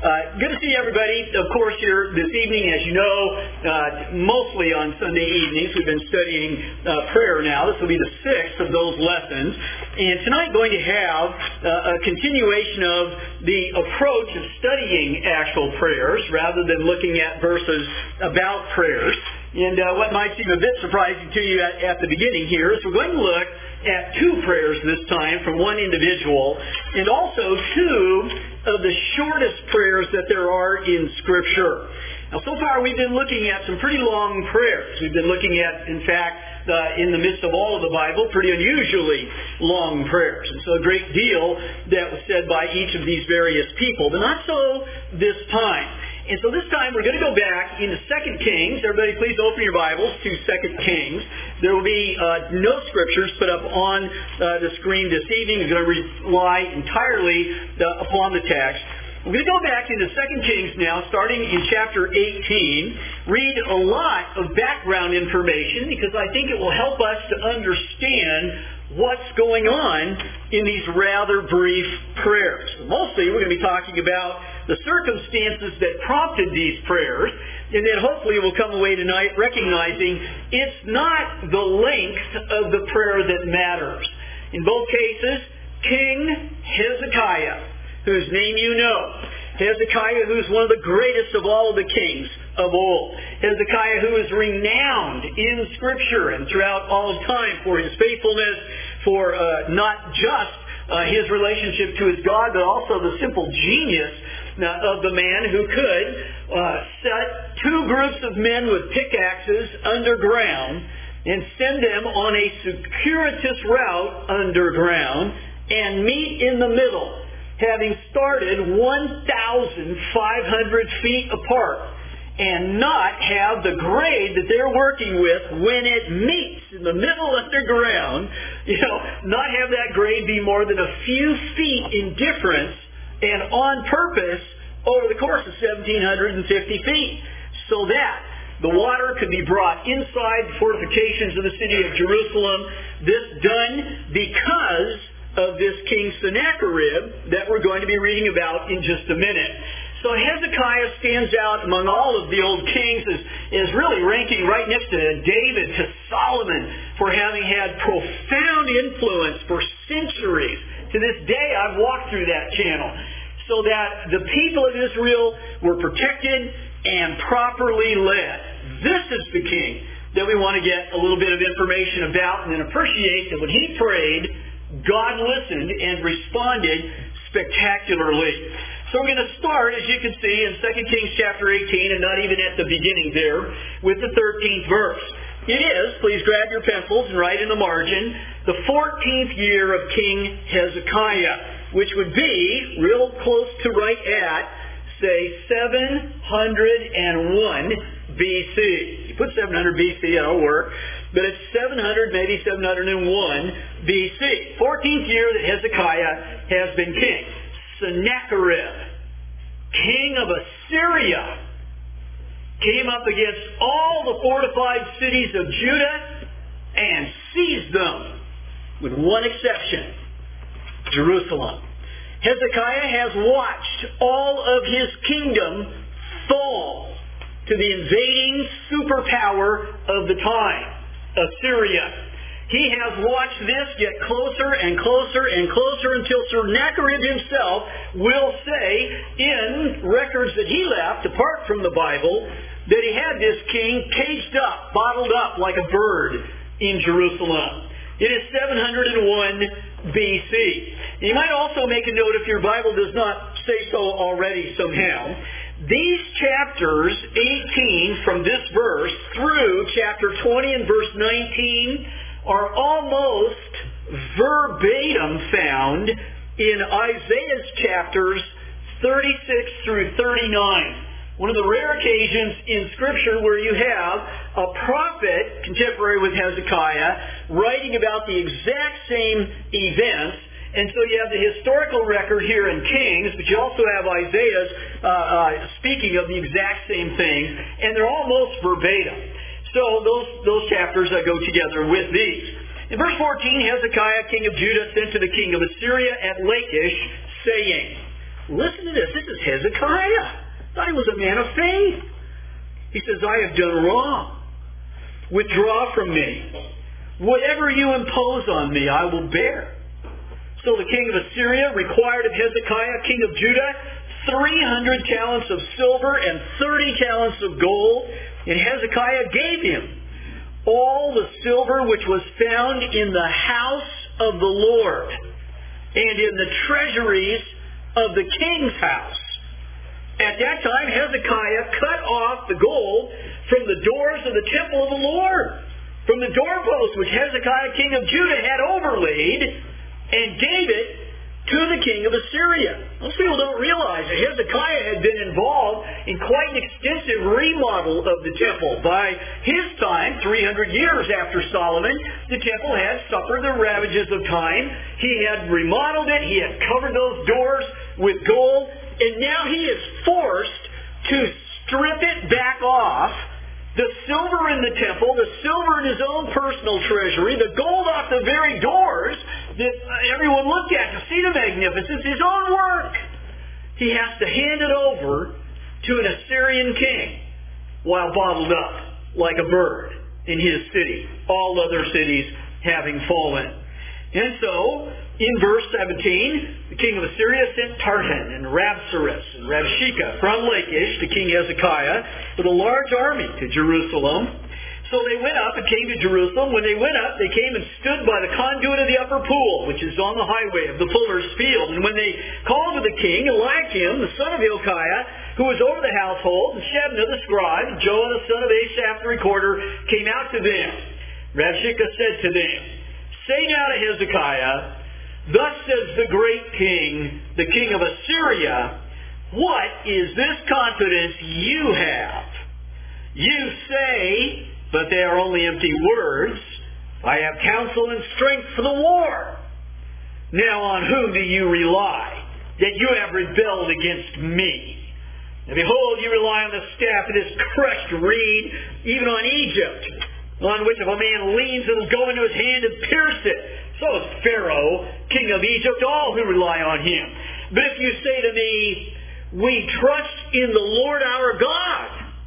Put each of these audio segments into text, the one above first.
Good to see everybody, of course, here this evening. As you know, mostly on Sunday evenings, we've been studying prayer now. This will be the sixth of those lessons. And tonight going to have a continuation of the approach of studying actual prayers rather than looking at verses about prayers. And what might seem a bit surprising to you at the beginning here is we're going to look at two prayers this time from one individual, and also two of the shortest prayers that there are in Scripture. Now, so far we've been looking at some pretty long prayers. We've been looking at, in fact, in the midst of all of the Bible, pretty unusually long prayers. And so a great deal that was said by each of these various people, but not so this time. And so this time we're going to go back into 2 Kings. Everybody please open your Bibles to 2 Kings. There will be no scriptures put up on the screen this evening. We're going to rely entirely upon the text. We're going to go back into 2 Kings now, starting in chapter 18. Read a lot of background information because I think it will help us to understand what's going on in these rather brief prayers. Mostly we're going to be talking about the circumstances that prompted these prayers, and then hopefully we'll come away tonight recognizing it's not the length of the prayer that matters. In both cases, King Hezekiah, whose name you know. Hezekiah, who's one of the greatest of all the kings of old. Hezekiah, who is renowned in Scripture and throughout all of time for his faithfulness, for not just his relationship to his God, but also the simple genius of the man who could set two groups of men with pickaxes underground and send them on a circuitous route underground and meet in the middle, having started 1,500 feet apart, and not have the grade that they're working with when it meets in the middle underground, not have that grade be more than a few feet in difference, and on purpose over the course of 1,750 feet, so that the water could be brought inside the fortifications of the city of Jerusalem. This done because of this King Sennacherib that we're going to be reading about in just a minute. So Hezekiah stands out among all of the old kings as really ranking right next to David, to Solomon, for having had profound influence for centuries. To this day, I've walked through that channel. So that the people of Israel were protected and properly led. This is the king that we want to get a little bit of information about and then appreciate that when he prayed, God listened and responded spectacularly. So we're going to start, as you can see, in 2 Kings chapter 18, and not even at the beginning there, with the 13th verse. It is, please grab your pencils and write in the margin, the 14th year of King Hezekiah, which would be real close to right at, say, 701 BC. You put 700 BC, that'll work. But it's 700, maybe 701 BC. 14th year that Hezekiah has been king. Sennacherib, king of Assyria, came up against all the fortified cities of Judah and seized them, with one exception, Jerusalem. Hezekiah has watched all of his kingdom fall to the invading superpower of the time, Assyria. He has watched this get closer and closer and closer until Sennacherib himself will say in records that he left, apart from the Bible, that he had this king caged up, bottled up like a bird in Jerusalem. It is 701 BC. You might also make a note, if your Bible does not say so already somehow, these chapters 18 from this verse through chapter 20 and verse 19 are almost verbatim found in Isaiah's chapters 36 through 39. One of the rare occasions in Scripture where you have a prophet, contemporary with Hezekiah, writing about the exact same events. And so you have the historical record here in Kings, but you also have Isaiah's speaking of the exact same things, and they're almost verbatim. So those chapters go together with these. In verse 14, Hezekiah, king of Judah, sent to the king of Assyria at Lachish, saying, Listen to this. This is Hezekiah. Thought he was a man of faith. He says, I have done wrong. Withdraw from me. Whatever you impose on me, I will bear. So the king of Assyria required of Hezekiah, king of Judah, 300 talents of silver and 30 talents of gold. And Hezekiah gave him all the silver which was found in the house of the Lord and in the treasuries of the king's house. At that time, Hezekiah cut off the gold from the doors of the temple of the Lord, from the doorposts which Hezekiah, king of Judah, had overlaid, and gave it to the king of Assyria. Most people don't realize that Hezekiah had been involved in quite an extensive remodel of the temple. By his time, 300 years after Solomon, the temple had suffered the ravages of time. He had remodeled it. He had covered those doors with gold. And now he is forced to strip it back off. The silver in the temple, the silver in his own personal treasury, the gold off the very doors that everyone looked at to see the magnificence, his own work. He has to hand it over to an Assyrian king while bottled up like a bird in his city, all other cities having fallen. And so, in verse 17, the king of Assyria sent Tartan and Rabsaris and Rabshakeh from Lachish to King Hezekiah with a large army to Jerusalem. So they went up and came to Jerusalem. When they went up, they came and stood by the conduit of the upper pool, which is on the highway of the fuller's field. And when they called to the king, Eliakim, the son of Hilkiah, who was over the household, and Shebna the scribe, and Joah the son of Asaph the recorder, came out to them. Rabshakeh said to them, Say now to Hezekiah, Thus says the great king, the king of Assyria, What is this confidence you have? You say, but they are only empty words, I have counsel and strength for the war. Now on whom do you rely, that you have rebelled against me? And behold, you rely on the staff of this crushed reed, even on Egypt, on which if a man leans, it will go into his hand and pierce it. So is Pharaoh, king of Egypt, all who rely on him. But if you say to me, we trust in the Lord our God,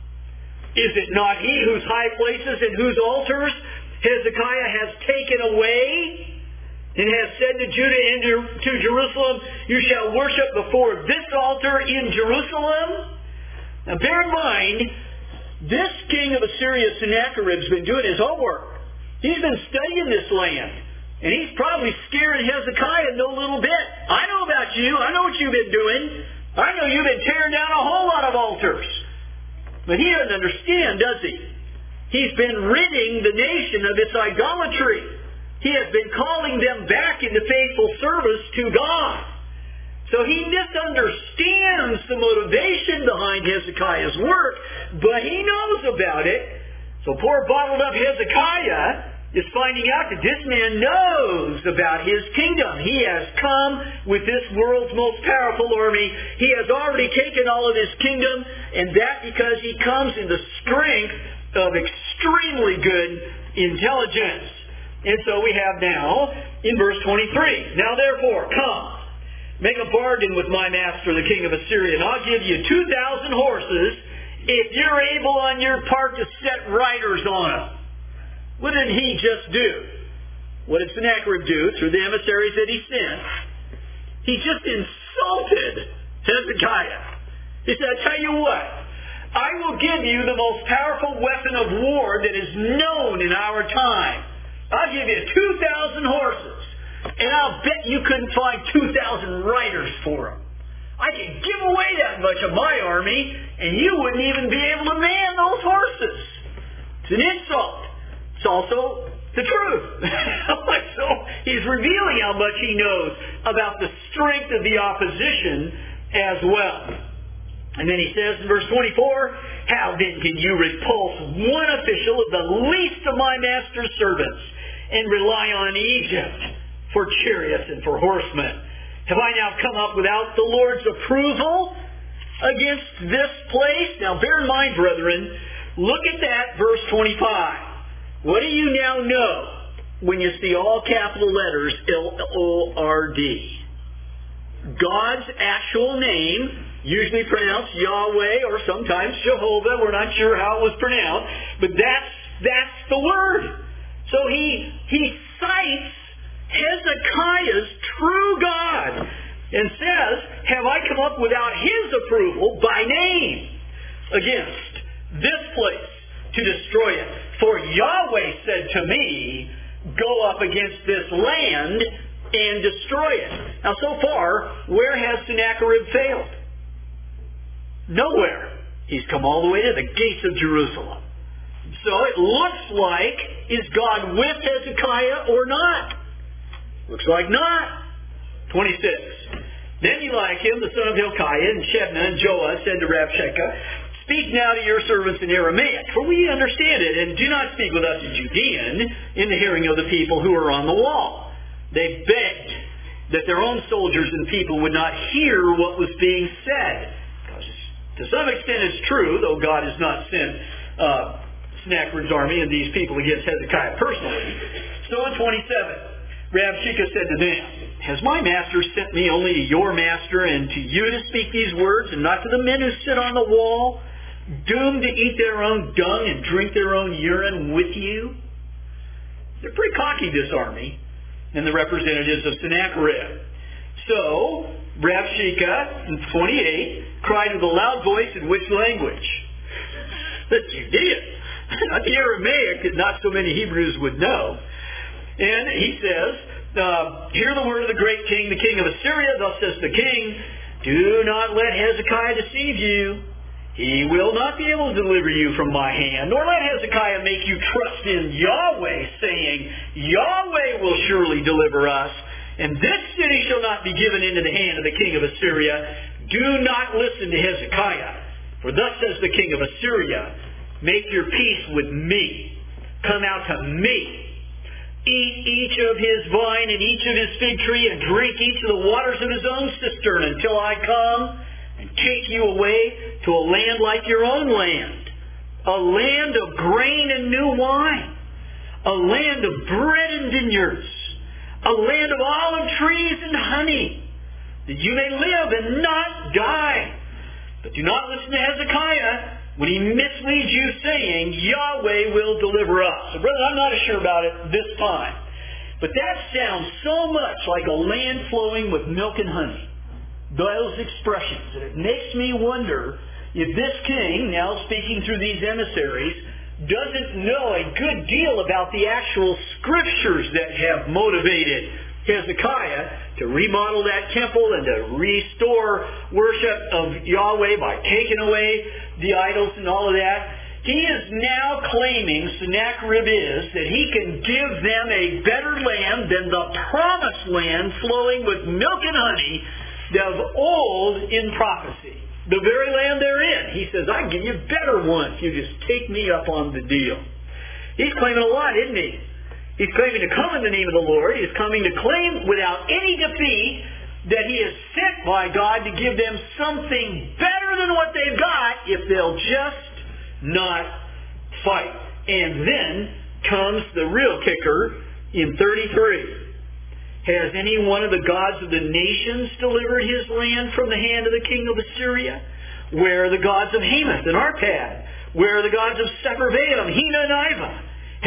is it not he whose high places and whose altars Hezekiah has taken away, and has said to Judah and to Jerusalem, You shall worship before this altar in Jerusalem? Now bear in mind, this king of Assyria, Sennacherib's been doing his homework. He's been studying this land. And he's probably scaring Hezekiah no little bit. I know about you. I know what you've been doing. I know you've been tearing down a whole lot of altars. But he doesn't understand, does he? He's been ridding the nation of its idolatry. He has been calling them back into faithful service to God. So he misunderstands the motivation behind Hezekiah's work, but he knows about it. So poor bottled up Hezekiah is finding out that this man knows about his kingdom. He has come with this world's most powerful army. He has already taken all of his kingdom, and that because he comes in the strength of extremely good intelligence. And so we have now, in verse 23, Now therefore, come, make a bargain with my master, the king of Assyria, and I'll give you 2,000 horses if you're able on your part to set riders on them. What did he just do? What did Sennacherib do through the emissaries that he sent? He just insulted Hezekiah. He said, I tell you what, I will give you the most powerful weapon of war that is known in our time. I'll give you 2,000 horses, and I'll bet you couldn't find 2,000 riders for them. I could give away that much of my army, and you wouldn't even be able to man those horses. It's an insult. It's also the truth. So he's revealing how much he knows about the strength of the opposition as well. And then he says in verse 24, How then can you repulse one official of the least of my master's servants and rely on Egypt for chariots and for horsemen? Have I now come up without the Lord's approval against this place? Now bear in mind, brethren, look at that verse 25. What do you now know when you see all capital letters L-O-R-D? God's actual name, usually pronounced Yahweh or sometimes Jehovah. We're not sure how it was pronounced, but that's the word. So he cites Hezekiah's true God and says, have I come up without his approval by name against this place to destroy it? For Yahweh said to me, go up against this land and destroy it. Now so far, where has Sennacherib failed? Nowhere. He's come all the way to the gates of Jerusalem. So it looks like, is God with Hezekiah or not? Looks like not. 26. Then Eliakim, the son of Hilkiah, and Shebna and Joah said to Rabshakeh, speak now to your servants in Aramaic, for we understand it, and do not speak with us in Judean in the hearing of the people who are on the wall. They begged that their own soldiers and people would not hear what was being said. Because to some extent it's true, though God has not sent Sennacherib's army and these people against Hezekiah personally. So in 27, Rabshakeh said to them, has my master sent me only to your master and to you to speak these words, and not to the men who sit on the wall, doomed to eat their own dung and drink their own urine with you? They're pretty cocky, this army, and the representatives of Sennacherib. So, Rabshakeh, in 28, cried with a loud voice in which language? The Judean. Not the Aramaic that not so many Hebrews would know. And he says, hear the word of the great king, the king of Assyria. Thus says the king, do not let Hezekiah deceive you. He will not be able to deliver you from my hand, nor let Hezekiah make you trust in Yahweh, saying, Yahweh will surely deliver us, and this city shall not be given into the hand of the king of Assyria. Do not listen to Hezekiah, for thus says the king of Assyria, make your peace with me. Come out to me. Eat each of his vine and each of his fig tree, and drink each of the waters of his own cistern until I come and take you away to a land like your own land, a land of grain and new wine, a land of bread and vineyards, a land of olive trees and honey, that you may live and not die. But do not listen to Hezekiah when he misleads you, saying, Yahweh will deliver us. So, brother, I'm not sure about it this time. But that sounds so much like a land flowing with milk and honey. Those expressions. And it makes me wonder if this king, now speaking through these emissaries, doesn't know a good deal about the actual scriptures that have motivated Hezekiah to remodel that temple and to restore worship of Yahweh by taking away the idols and all of that. He is now claiming, Sennacherib is, that he can give them a better land than the promised land flowing with milk and honey of old in prophecy. The very land they're in. He says, I can give you a better one if you just take me up on the deal. He's claiming a lot, isn't he? He's claiming to come in the name of the Lord. He's coming to claim without any defeat that he is sent by God to give them something better than what they've got if they'll just not fight. And then comes the real kicker in 33. Has any one of the gods of the nations delivered his land from the hand of the king of Assyria? Where are the gods of Hamath and Arpad? Where are the gods of Sepharvaim, Hena and Iva?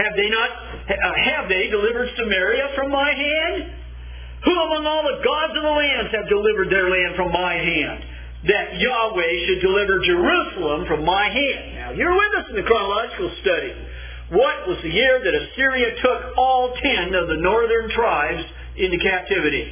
Have they delivered Samaria from my hand? Who among all the gods of the lands have delivered their land from my hand? That Yahweh should deliver Jerusalem from my hand. Now, you're with us in the chronological study. What was the year that Assyria took all 10 of the northern tribes into captivity?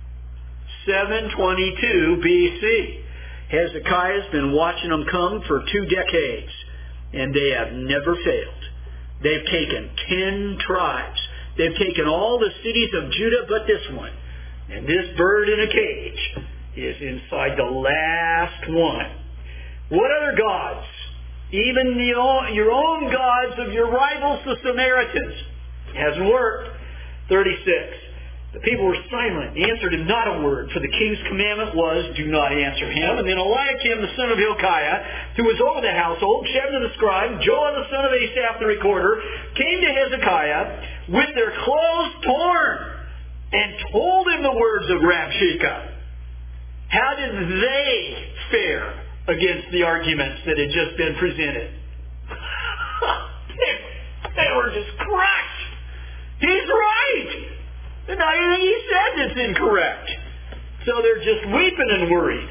722 BC. Hezekiah's been watching them come for 2 decades, and they have never failed. They've taken 10 tribes. They've taken all the cities of Judah but this one. And this bird in a cage is inside the last one. What other gods? Even your own gods of your rivals, the Samaritans. It hasn't worked. 36. The people were silent. They answered him not a word, for the king's commandment was, do not answer him. And then Eliakim, the son of Hilkiah, who was over the household, Shebna the scribe, Joah the son of Asaph the recorder, came to Hezekiah with their clothes torn and told him the words of Rabshakeh. How did they fare against the arguments that had just been presented? They were just crushed. He's right. And anything he said that's incorrect. So they're just weeping and worried.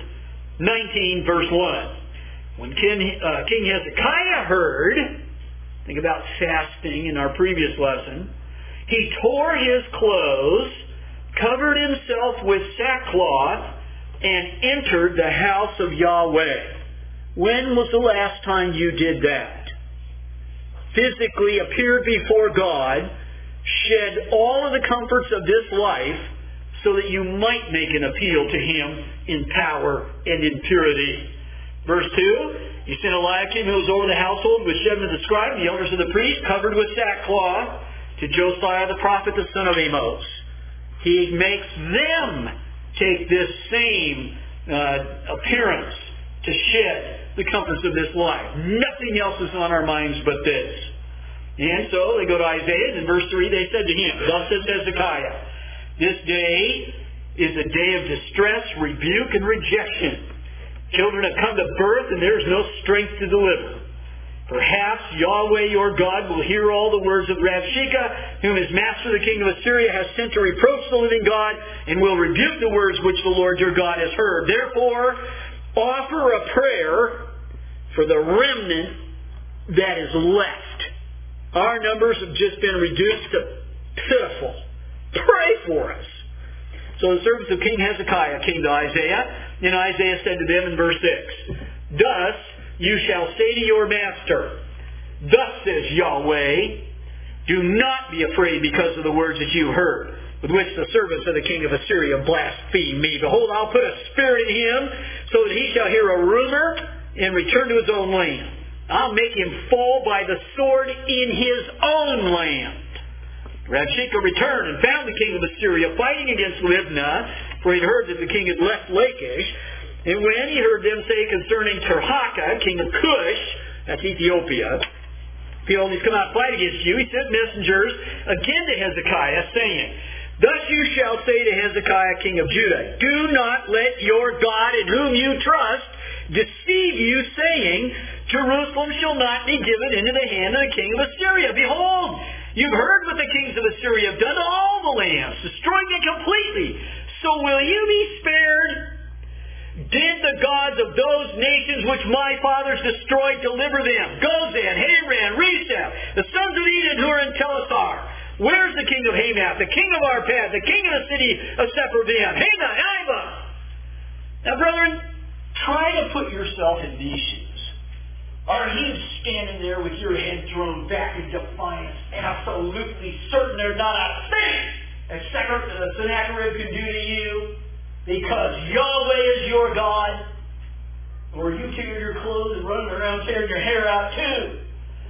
19 verse 1. When King Hezekiah heard, think about fasting in our previous lesson, he tore his clothes, covered himself with sackcloth, and entered the house of Yahweh. When was the last time you did that? Physically appeared before God, shed all of the comforts of this life so that you might make an appeal to Him in power and in purity. Verse 2, he sent Eliakim, who was over the household, with Shebna the scribe, the elders of the priest, covered with sackcloth, to Josiah the prophet, the son of Amos. He makes them take this same appearance to shed the comforts of this life. Nothing else is on our minds but this. And so they go to Isaiah, and in verse 3 they said to him, thus says Hezekiah, this day is a day of distress, rebuke, and rejection. Children have come to birth, and there is no strength to deliver. Perhaps Yahweh your God will hear all the words of Rabshakeh, whom his master the king of Assyria has sent to reproach the living God, and will rebuke the words which the Lord your God has heard. Therefore, offer a prayer for the remnant that is left. Our numbers have just been reduced to pitiful. Pray for us. So the servants of King Hezekiah came to Isaiah, and Isaiah said to them in verse 6, thus you shall say to your master, thus says Yahweh, do not be afraid because of the words that you heard, with which the servants of the king of Assyria blaspheme me. Behold, I'll put a spirit in him, so that he shall hear a rumor and return to his own land. I'll make him fall by the sword in his own land. Rabshakeh returned and found the king of Assyria fighting against Libnah, for he had heard that the king had left Lachish. And when he heard them say concerning Tirhakah, king of Cush, that's Ethiopia, behold, he's come out to fight against you, he sent messengers again to Hezekiah, saying, thus you shall say to Hezekiah, king of Judah, do not let your God in whom you trust deceive you, saying, Jerusalem shall not be given into the hand of the king of Assyria. Behold, you've heard what the kings of Assyria have done to all the lands, destroying them completely. So will you be spared? Did the gods of those nations which my fathers destroyed deliver them? Gozan, Haran, Resheph, the sons of Eden who are in Telassar. Where's the king of Hamath, the king of Arpad, the king of the city of Sepharvaim, Hena, Iva? Now, brethren, try to put yourself in these shoes. Are you standing there with your head thrown back in defiance, absolutely certain there's not a thing that Sennacherib can do to you because Yahweh is your God? Or are you tearing your clothes and running around tearing your hair out too?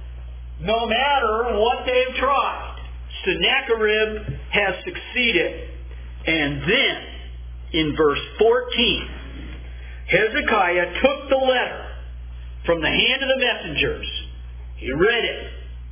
No matter what they've tried, Sennacherib has succeeded. And then, in verse 14, Hezekiah took the letter from the hand of the messengers. He read it.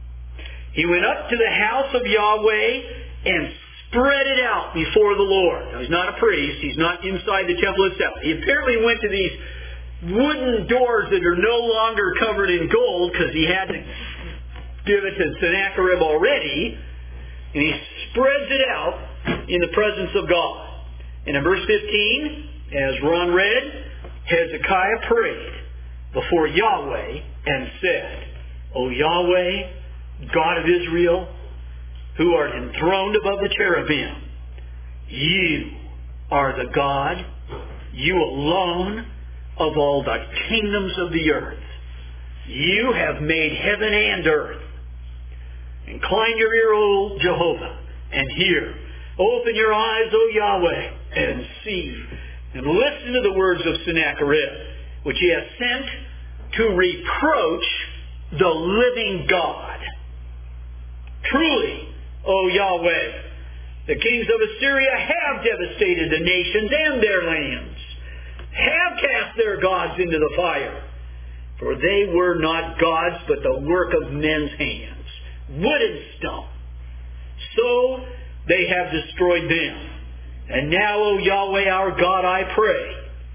He went up to the house of Yahweh and spread it out before the Lord. Now, he's not a priest. He's not inside the temple itself. He apparently went to these wooden doors that are no longer covered in gold because he had to give it to Sennacherib already. And he spreads it out in the presence of God. And in verse 15, as Ron read, Hezekiah prayed before Yahweh and said, O Yahweh, God of Israel, who art enthroned above the cherubim, you are the God, you alone, of all the kingdoms of the earth. You have made heaven and earth. Incline your ear, O Jehovah, and hear. Open your eyes, O Yahweh, and see. And listen to the words of Sennacherib, which he has sent to reproach the living God. Truly, O Yahweh, the kings of Assyria have devastated the nations and their lands, have cast their gods into the fire. For they were not gods, but the work of men's hands, wood and stone. So they have destroyed them. And now, O Yahweh our God, I pray,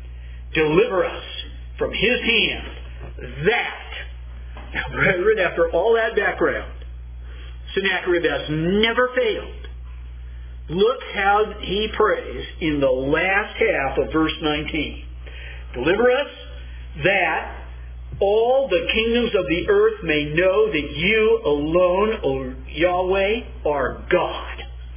deliver us from his hand. That. Now, brethren, after all that background, Sennacherib has never failed. Look how he prays in the last half of verse 19. Deliver us that all the kingdoms of the earth may know that you alone, O Yahweh, are God.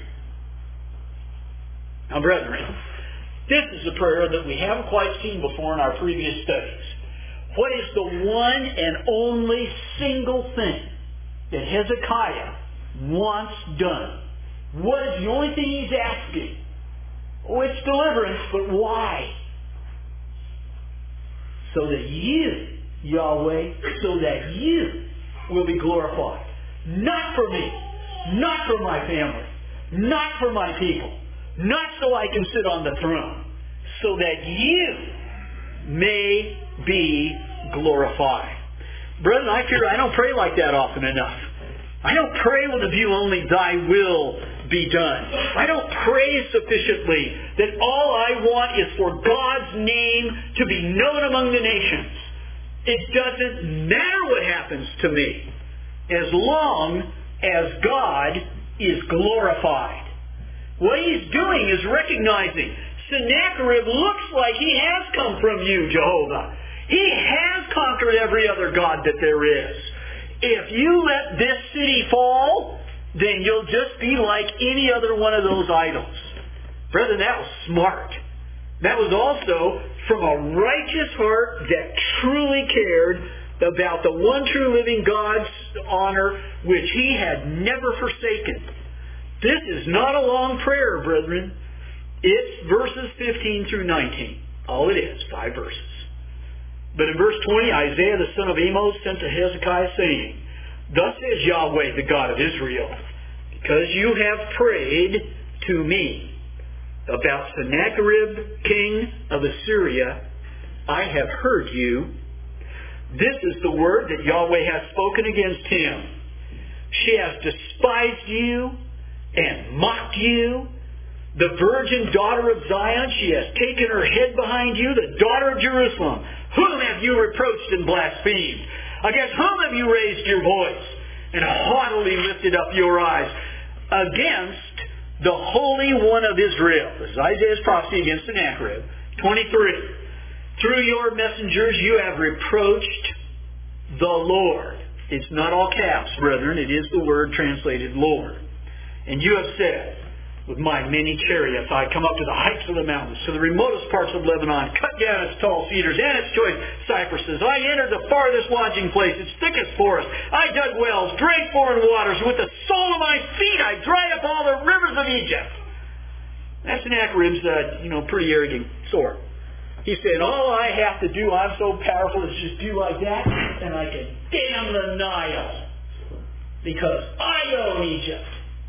Now, brethren, this is a prayer that we haven't quite seen before in our previous studies. What is the one and only single thing that Hezekiah wants done? What is the only thing he's asking? Oh, it's deliverance, but why? So that you, Yahweh, so that you will be glorified. Not for me, not for my family, not for my people, not so I can sit on the throne, so that you may be glorified. Brethren, I fear I don't pray like that often enough. I don't pray with the view only thy will be done. I don't pray sufficiently that all I want is for God's name to be known among the nations. It doesn't matter what happens to me as long as God is glorified. What he's doing is recognizing Sennacherib looks like he has come from you, Jehovah. He has conquered every other god that there is. If you let this city fall, then you'll just be like any other one of those idols. Brethren, that was smart. That was also from a righteous heart that truly cared about the one true living God's honor, which he had never forsaken. This is not a long prayer, brethren. It's verses 15 through 19. All it is, 5 verses. But in verse 20, Isaiah the son of Amos sent to Hezekiah, saying, Thus says Yahweh, the God of Israel, because you have prayed to me about Sennacherib, king of Assyria, I have heard you. This is the word that Yahweh has spoken against him. She has despised you and mocked you. The virgin daughter of Zion, she has taken her head behind you, the daughter of Jerusalem. Whom have you reproached and blasphemed? Against whom have you raised your voice and haughtily lifted up your eyes? Against the Holy One of Israel. This is Isaiah's prophecy against Sennacherib. 23. Through your messengers you have reproached the Lord. It's not all caps, brethren. It is the word translated Lord. And you have said, with my many chariots I come up to the heights of the mountains, to the remotest parts of Lebanon, cut down its tall cedars and its choice cypresses. I entered the farthest lodging place, its thickest forest. I dug wells, drank foreign waters. With the sole of my feet I dried up all the rivers of Egypt. That's Sennacherib's, pretty arrogant sort. He said, all I have to do, I'm so powerful, is just do like that, and I can dam the Nile. Because I own Egypt.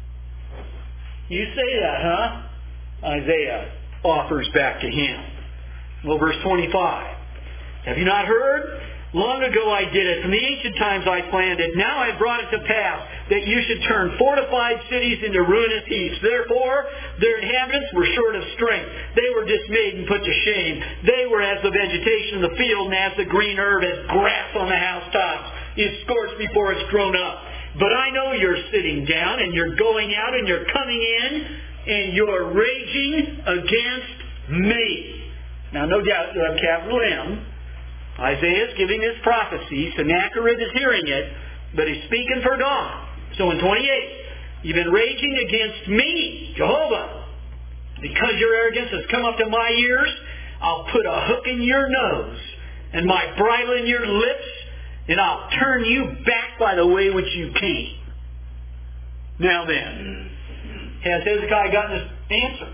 You say that, huh? Isaiah offers back to him. Well, verse 25. Have you not heard? Long ago I did it. From the ancient times I planned it. Now I brought it to pass that you should turn fortified cities into ruinous heaps. Therefore, their inhabitants were short of strength. They were dismayed and put to shame. They were as the vegetation of the field and as the green herb, as grass on the housetops. Is scorched before it's grown up. But I know you're sitting down and you're going out and you're coming in and you're raging against me. Now, no doubt you have capital M. Isaiah is giving this prophecy. Sennacherib is hearing it, but he's speaking for God. So in 28, you've been raging against me, Jehovah. Because your arrogance has come up to my ears, I'll put a hook in your nose and my bridle in your lips, and I'll turn you back by the way which you came. Now then, has Hezekiah gotten his answer?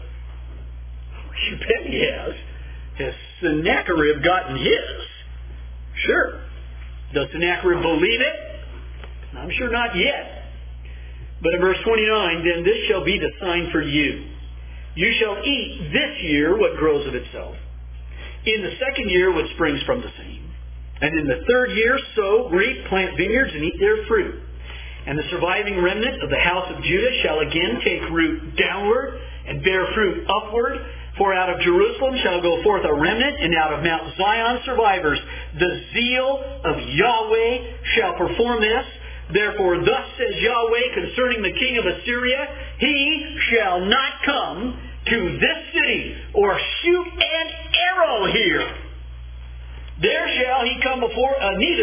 You bet he has. Has Sennacherib gotten his? Sure. Does Sennacherib believe it? I'm sure not yet. But in verse 29, then this shall be the sign for you. You shall eat this year what grows of itself. In the second year what springs from the same. And in the third year, sow, reap, plant vineyards, and eat their fruit. And the surviving remnant of the house of Judah shall again take root downward and bear fruit upward. For out of Jerusalem shall go forth a remnant, and out of Mount Zion survivors. The zeal of Yahweh shall perform this. Therefore thus says Yahweh concerning the king of Assyria, he shall not come to this city, or shoot an arrow here. Neither shall he come before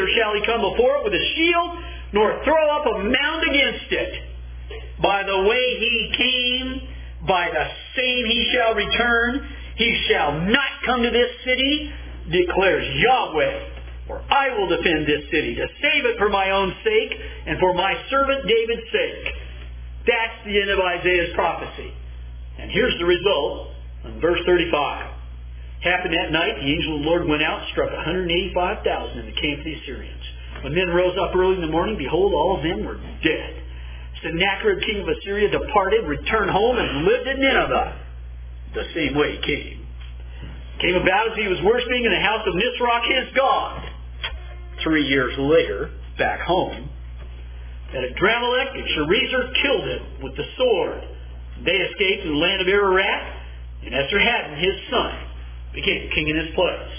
it with a shield, nor throw up a mound against it. By the way he came, by the same he shall return. He shall not come to this city, declares Yahweh. For I will defend this city, to save it for my own sake, and for my servant David's sake. That's the end of Isaiah's prophecy. And here's the result in verse 35. Happened that night, the angel of the Lord went out and struck 185,000 in the camp of the Assyrians. When men rose up early in the morning, behold, all of them were dead. Sennacherib, king of Assyria, departed, returned home, and lived in Nineveh the same way he came. Came about as he was worshiping in the house of Nisroch, his god. 3 years later, back home, that Adramelech and Sharezer killed him with the sword. They escaped to the land of Ararat, and Esarhaddon, his son, became king in his place.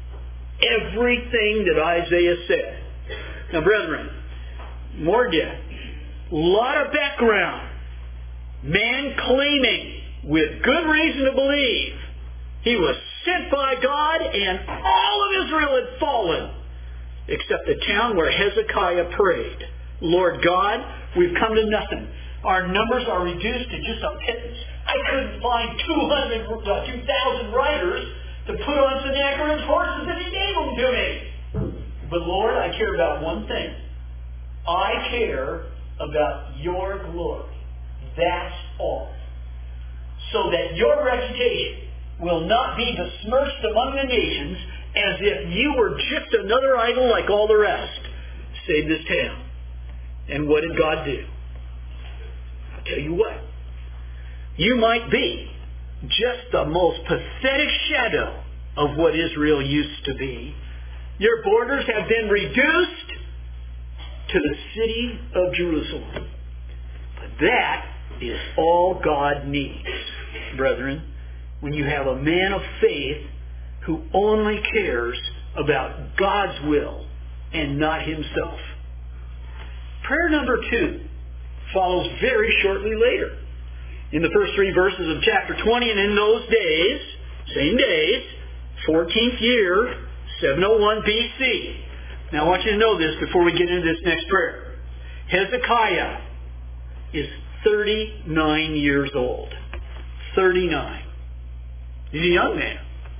Everything that Isaiah said. Now, brethren, more death. A lot of background. Man claiming, with good reason to believe, he was sent by God and all of Israel had fallen, except the town where Hezekiah prayed. Lord God, we've come to nothing. Our numbers are reduced to just a pittance. I couldn't find 2,000 riders to put on Sennacherib's horses if he gave them to me. But Lord, I care about one thing. I care about your glory. That's all. So that your reputation will not be besmirched among the nations as if you were just another idol like all the rest. Save this town. And what did God do? I'll tell you what. You might be just the most pathetic shadow of what Israel used to be. Your borders have been reduced to the city of Jerusalem. But that is all God needs, brethren, when you have a man of faith who only cares about God's will and not himself. Prayer number 2 follows very shortly later. In the first 3 verses of chapter 20, and in those days, same days, 14th year, 701 BC. Now I want you to know this before we get into this next prayer. Hezekiah is 39 years old. 39. He's a young man.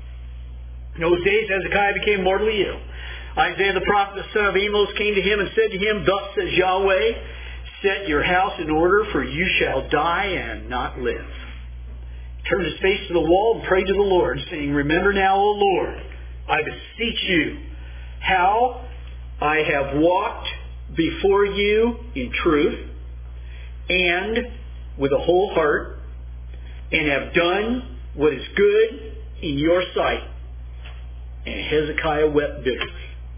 In those days, Hezekiah became mortally ill. Isaiah the prophet, the son of Amos, came to him and said to him, Thus says Yahweh, set your house in order, for you shall die and not live. He turned his face to the wall and prayed to the Lord, saying, Remember now, O Lord, I beseech you, how I have walked before you in truth and with a whole heart, and have done what is good in your sight. And Hezekiah wept bitterly.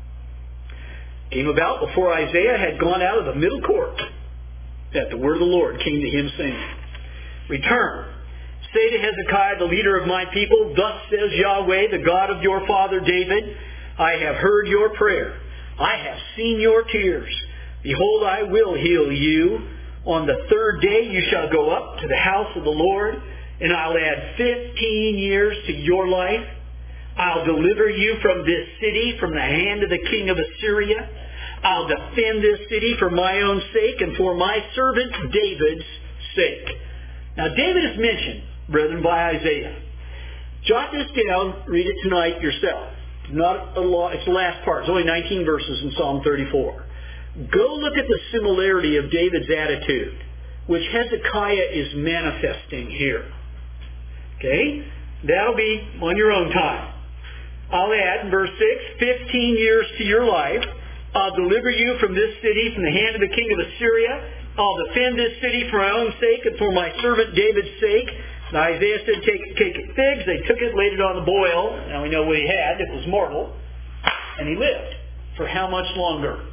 Came about before Isaiah had gone out of the middle court, that the word of the Lord came to him, saying, Return, say to Hezekiah, the leader of my people, Thus says Yahweh, the God of your father David, I have heard your prayer. I have seen your tears. Behold, I will heal you. On the 3rd day you shall go up to the house of the Lord, and I'll add 15 years to your life. I'll deliver you from this city, from the hand of the king of Assyria. I'll defend this city for my own sake and for my servant David's sake. Now David is mentioned, brethren, by Isaiah. Jot this down, read it tonight yourself. Not a lot. It's the last part. It's only 19 verses in Psalm 34. Go look at the similarity of David's attitude, which Hezekiah is manifesting here. Okay? That'll be on your own time. I'll add in verse 6, 15 years to your life. I'll deliver you from this city, from the hand of the king of Assyria. I'll defend this city for my own sake and for my servant David's sake. Now Isaiah said, take figs. They took it, laid it on the boil. Now we know what he had. It was mortal. And he lived. For how much longer?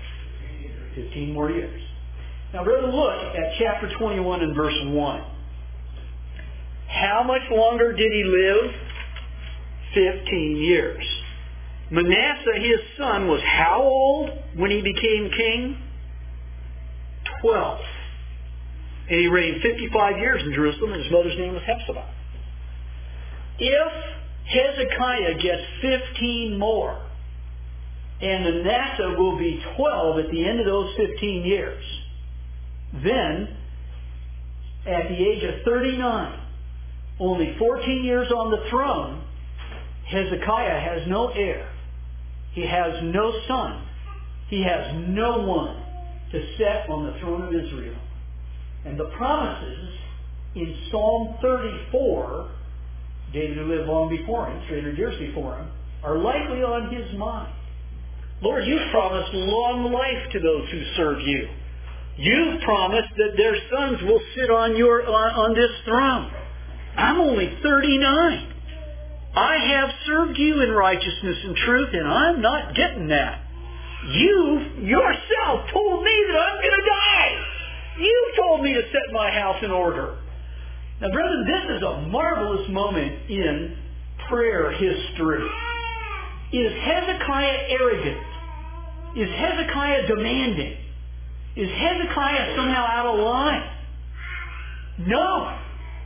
15 more years. Now, brother, look at chapter 21 and verse 1. How much longer did he live? 15 years. Manasseh, his son, was how old when he became king? 12. And he reigned 55 years in Jerusalem, and his mother's name was Hephzibah. If Hezekiah gets 15 more, and Manasseh will be 12 at the end of those 15 years, then, at the age of 39, only 14 years on the throne, Hezekiah has no heir. He has no son. He has no one to set on the throne of Israel. And the promises in Psalm 34, David who lived long before him, 300 years before him, are likely on his mind. Lord, you've promised long life to those who serve you. You've promised that their sons will sit on this throne. I'm only 39. I have served you in righteousness and truth, and I'm not getting that. You yourself told me that I'm going to die. You told me to set my house in order. Now, brethren, this is a marvelous moment in prayer history. Is Hezekiah arrogant? Is Hezekiah demanding? Is Hezekiah somehow out of line? No.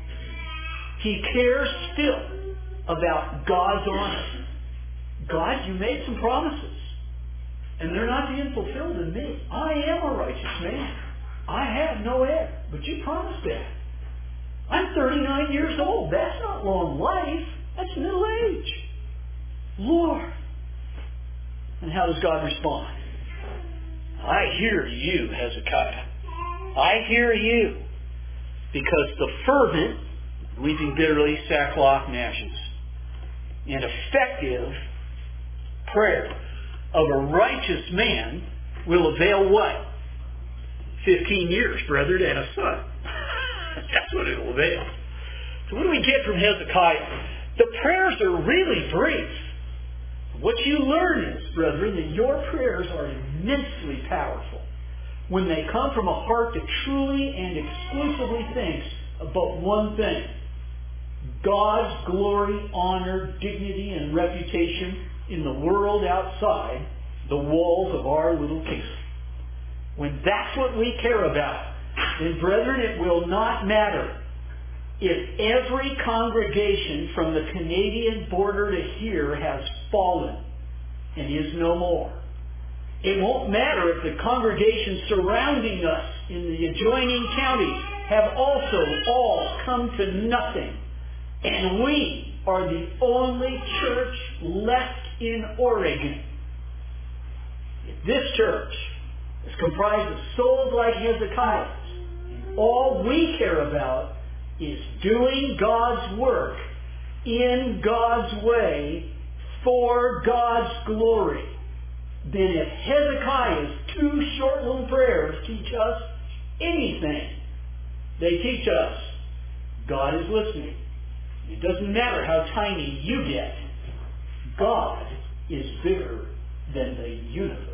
He cares still about God's honor. God, you made some promises, and they're not being fulfilled in me. I am a righteous man. I have no heir, but you promised that. I'm 39 years old. That's not long life. That's middle age. Lord. And how does God respond? I hear you, Hezekiah. I hear you. Because the fervent, weeping bitterly, sackcloth and ashes, and effective prayer of a righteous man will avail what? 15 years, brethren, and a son. That's what it will avail. So what do we get from Hezekiah? The prayers are really brief. What you learn is, brethren, that your prayers are immensely powerful when they come from a heart that truly and exclusively thinks about one thing: God's glory, honor, dignity, and reputation in the world outside the walls of our little kingdom. When that's what we care about, then, brethren, it will not matter if every congregation from the Canadian border to here has fallen and is no more. It won't matter if the congregations surrounding us in the adjoining counties have also all come to nothing, and we are the only church left in Oregon. If this church is comprised of souls like Hezekiah, all we care about is doing God's work in God's way for God's glory, then if Hezekiah's two short little prayers teach us anything, they teach us God is listening. It doesn't matter how tiny you get. God is bigger than the universe.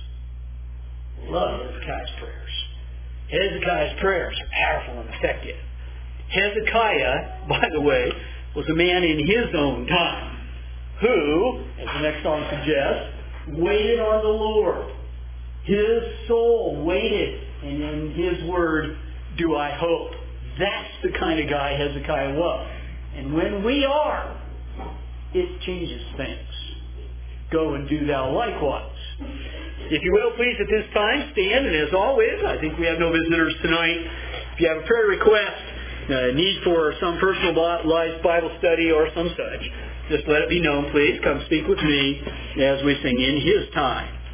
Love Hezekiah's prayers. Hezekiah's prayers are powerful and effective. Hezekiah, by the way, was a man in his own time who, as the next song suggests, waited on the Lord. His soul waited, and in his word do I hope. That's the kind of guy Hezekiah was. And when we are, it changes things. Go and do thou likewise. If you will, please, at this time, stand. And as always, I think we have no visitors tonight. If you have a prayer request, need for some personalized Bible study or some such, just let it be known, please. Come speak with me as we sing In His Time.